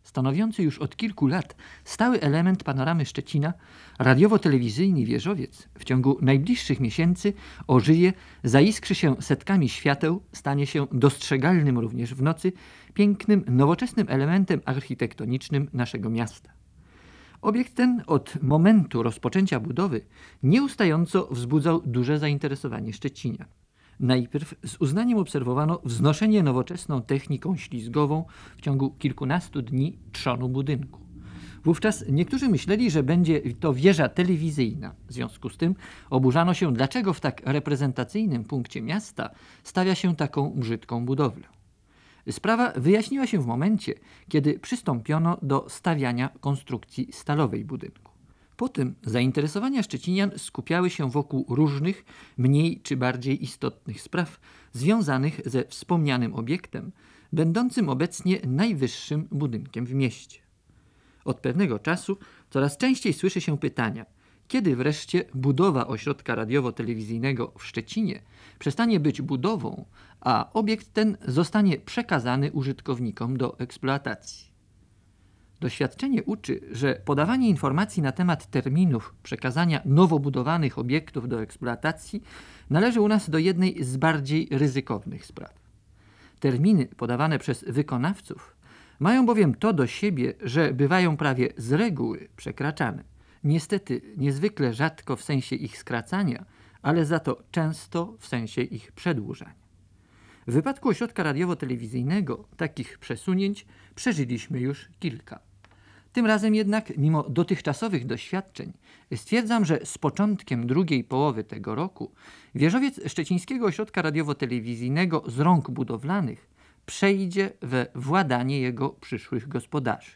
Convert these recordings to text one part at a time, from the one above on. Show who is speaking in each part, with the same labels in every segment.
Speaker 1: Stanowiący już od kilku lat stały element panoramy Szczecina, radiowo-telewizyjny wieżowiec w ciągu najbliższych miesięcy ożyje, zaiskrzy się setkami świateł, stanie się dostrzegalnym również w nocy, pięknym, nowoczesnym elementem architektonicznym naszego miasta. Obiekt ten od momentu rozpoczęcia budowy nieustająco wzbudzał duże zainteresowanie szczecinian. Najpierw z uznaniem obserwowano wznoszenie nowoczesną techniką ślizgową w ciągu kilkunastu dni trzonu budynku. Wówczas niektórzy myśleli, że będzie to wieża telewizyjna. W związku z tym oburzano się, dlaczego w tak reprezentacyjnym punkcie miasta stawia się taką brzydką budowlę. Sprawa wyjaśniła się w momencie, kiedy przystąpiono do stawiania konstrukcji stalowej budynku. Potem zainteresowania szczecinian skupiały się wokół różnych, mniej czy bardziej istotnych spraw związanych ze wspomnianym obiektem, będącym obecnie najwyższym budynkiem w mieście. Od pewnego czasu coraz częściej słyszy się pytania, kiedy wreszcie budowa ośrodka radiowo-telewizyjnego w Szczecinie przestanie być budową, a obiekt ten zostanie przekazany użytkownikom do eksploatacji. Doświadczenie uczy, że podawanie informacji na temat terminów przekazania nowo budowanych obiektów do eksploatacji należy u nas do jednej z bardziej ryzykownych spraw. Terminy podawane przez wykonawców mają bowiem to do siebie, że bywają prawie z reguły przekraczane. Niestety niezwykle rzadko w sensie ich skracania, ale za to często w sensie ich przedłużania. W wypadku ośrodka radiowo-telewizyjnego takich przesunięć przeżyliśmy już kilka. Tym razem jednak, mimo dotychczasowych doświadczeń, stwierdzam, że z początkiem drugiej połowy tego roku wieżowiec Szczecińskiego Ośrodka Radiowo-Telewizyjnego z rąk budowlanych przejdzie we władanie jego przyszłych gospodarzy.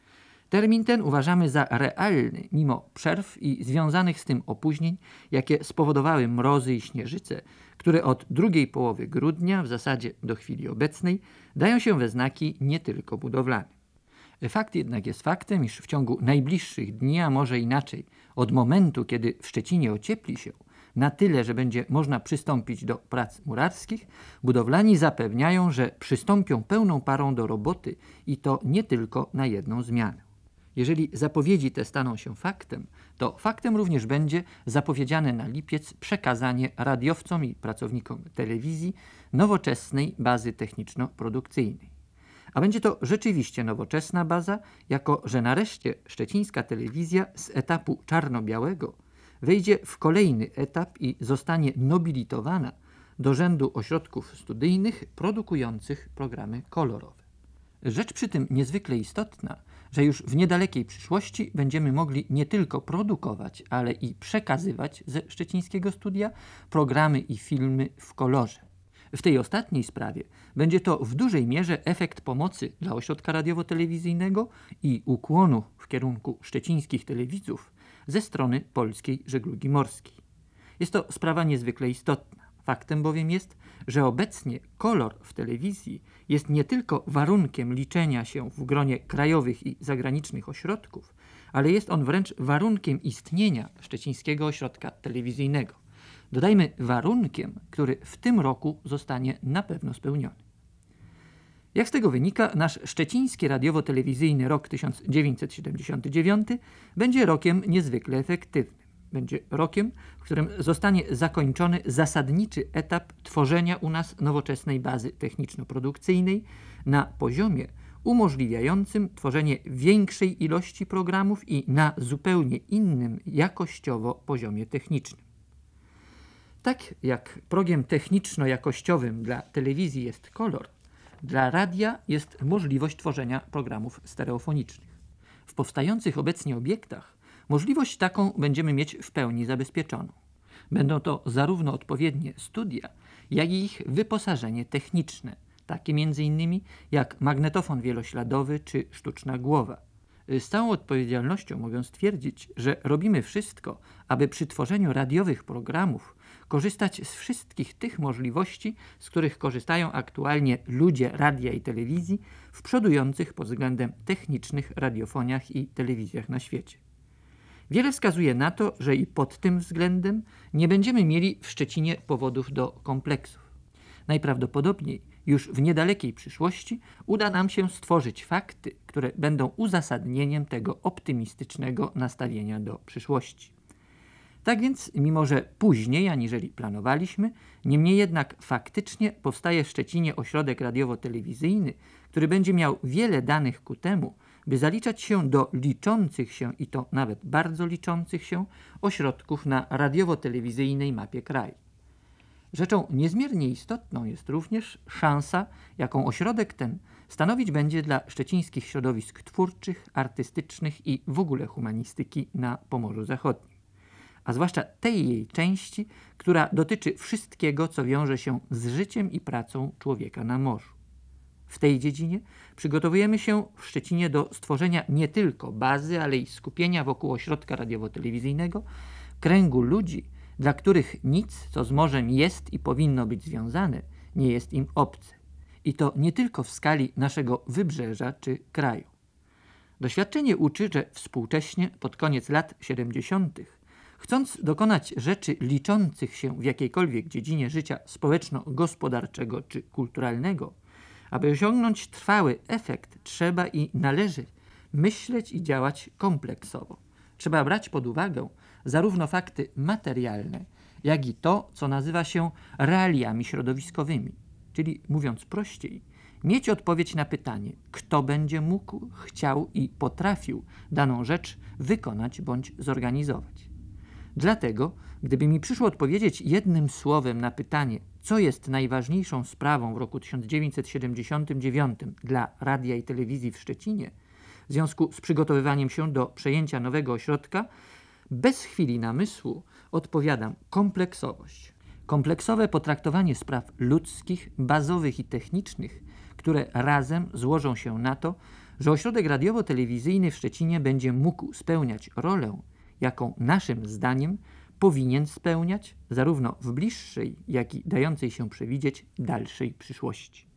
Speaker 1: Termin ten uważamy za realny, mimo przerw i związanych z tym opóźnień, jakie spowodowały mrozy i śnieżyce, które od drugiej połowy grudnia, w zasadzie do chwili obecnej, dają się we znaki nie tylko budowlane. Fakt jednak jest faktem, iż w ciągu najbliższych dni, a może inaczej, od momentu, kiedy w Szczecinie ociepli się, na tyle, że będzie można przystąpić do prac murarskich, budowlani zapewniają, że przystąpią pełną parą do roboty i to nie tylko na jedną zmianę. Jeżeli zapowiedzi te staną się faktem, to faktem również będzie zapowiedziane na lipiec przekazanie radiowcom i pracownikom telewizji nowoczesnej bazy techniczno-produkcyjnej. A będzie to rzeczywiście nowoczesna baza, jako że nareszcie szczecińska telewizja z etapu czarno-białego wejdzie w kolejny etap i zostanie nobilitowana do rzędu ośrodków studyjnych produkujących programy kolorowe. Rzecz przy tym niezwykle istotna, że już w niedalekiej przyszłości będziemy mogli nie tylko produkować, ale i przekazywać ze szczecińskiego studia programy i filmy w kolorze. W tej ostatniej sprawie będzie to w dużej mierze efekt pomocy dla ośrodka radiowo-telewizyjnego i ukłonu w kierunku szczecińskich telewidzów ze strony Polskiej Żeglugi Morskiej. Jest to sprawa niezwykle istotna. Faktem bowiem jest, że obecnie kolor w telewizji jest nie tylko warunkiem liczenia się w gronie krajowych i zagranicznych ośrodków, ale jest on wręcz warunkiem istnienia Szczecińskiego Ośrodka Telewizyjnego. Dodajmy warunkiem, który w tym roku zostanie na pewno spełniony. Jak z tego wynika, nasz szczeciński radiowo-telewizyjny rok 1979 będzie rokiem niezwykle efektywnym. Będzie rokiem, w którym zostanie zakończony zasadniczy etap tworzenia u nas nowoczesnej bazy techniczno-produkcyjnej na poziomie umożliwiającym tworzenie większej ilości programów i na zupełnie innym jakościowo poziomie technicznym. Tak jak progiem techniczno-jakościowym dla telewizji jest kolor, dla radia jest możliwość tworzenia programów stereofonicznych. W powstających obecnie obiektach możliwość taką będziemy mieć w pełni zabezpieczoną. Będą to zarówno odpowiednie studia, jak i ich wyposażenie techniczne, takie m.in. jak magnetofon wielośladowy czy sztuczna głowa. Z całą odpowiedzialnością mogę stwierdzić, że robimy wszystko, aby przy tworzeniu radiowych programów korzystać z wszystkich tych możliwości, z których korzystają aktualnie ludzie radia i telewizji w przodujących pod względem technicznych radiofoniach i telewizjach na świecie. Wiele wskazuje na to, że i pod tym względem nie będziemy mieli w Szczecinie powodów do kompleksów. Najprawdopodobniej już w niedalekiej przyszłości uda nam się stworzyć fakty, które będą uzasadnieniem tego optymistycznego nastawienia do przyszłości. Tak więc, mimo że później aniżeli planowaliśmy, niemniej jednak faktycznie powstaje w Szczecinie ośrodek radiowo-telewizyjny, który będzie miał wiele danych ku temu, by zaliczać się do liczących się, i to nawet bardzo liczących się, ośrodków na radiowo-telewizyjnej mapie kraju. Rzeczą niezmiernie istotną jest również szansa, jaką ośrodek ten stanowić będzie dla szczecińskich środowisk twórczych, artystycznych i w ogóle humanistyki na Pomorzu Zachodnim, a zwłaszcza tej jej części, która dotyczy wszystkiego, co wiąże się z życiem i pracą człowieka na morzu. W tej dziedzinie przygotowujemy się w Szczecinie do stworzenia nie tylko bazy, ale i skupienia wokół ośrodka radiowo-telewizyjnego kręgu ludzi, dla których nic, co z morzem jest i powinno być związane, nie jest im obce. I to nie tylko w skali naszego wybrzeża czy kraju. Doświadczenie uczy, że współcześnie, pod koniec lat 70., chcąc dokonać rzeczy liczących się w jakiejkolwiek dziedzinie życia społeczno-gospodarczego czy kulturalnego, aby osiągnąć trwały efekt, trzeba i należy myśleć i działać kompleksowo. Trzeba brać pod uwagę zarówno fakty materialne, jak i to, co nazywa się realiami środowiskowymi. Czyli, mówiąc prościej, mieć odpowiedź na pytanie, kto będzie mógł, chciał i potrafił daną rzecz wykonać bądź zorganizować. Dlatego, gdyby mi przyszło odpowiedzieć jednym słowem na pytanie, co jest najważniejszą sprawą w roku 1979 dla radia i telewizji w Szczecinie, w związku z przygotowywaniem się do przejęcia nowego ośrodka, bez chwili namysłu odpowiadam kompleksowość. Kompleksowe potraktowanie spraw ludzkich, bazowych i technicznych, które razem złożą się na to, że ośrodek radiowo-telewizyjny w Szczecinie będzie mógł spełniać rolę, jaką naszym zdaniem powinien spełniać zarówno w bliższej, jak i dającej się przewidzieć dalszej przyszłości.